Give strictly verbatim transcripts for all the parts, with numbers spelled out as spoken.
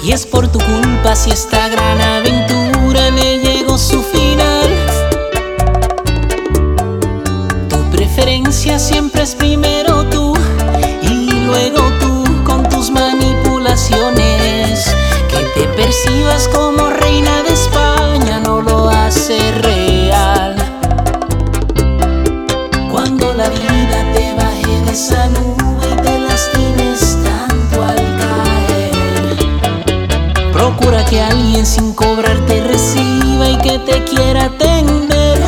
Y es por tu culpa si esta gran aventura le llegó su final. Tu preferencia siempre es primero tú y luego tú con tus manipulaciones. Que te percibas como reina de España no lo hace real. Cuando la vida te baje de esa nube y te lastimes tanto al caer, procura que alguien sin cobrar te reciba y que te quiera atender.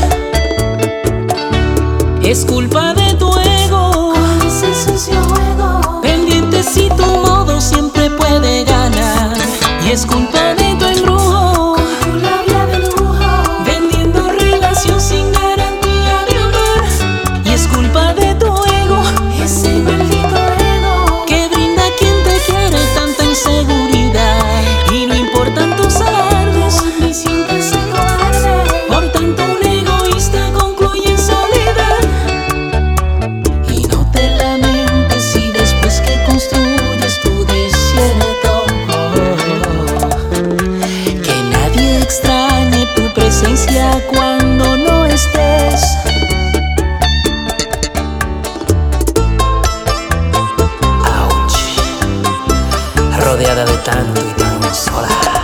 Es culpa de tu ego, con ese sucio juego, pendiente si tu modo siempre puede ganar. Y es culpa de tu embrujo, con tu labia de lujo, vendiendo relación sin garantía de amor. Y es culpa de tu ego, ese maldito ego, que brinda a quien te quiere tanta inseguridad. Y no importan tus alardes, ni siempre se cobarde. por tanto un egoísta concluye en soledad. Y no te lamentes si después que construyes tu desierto, que nadie extrañe tu presencia cuando no estés. Ouch. Rodeada de tanto y tan sola.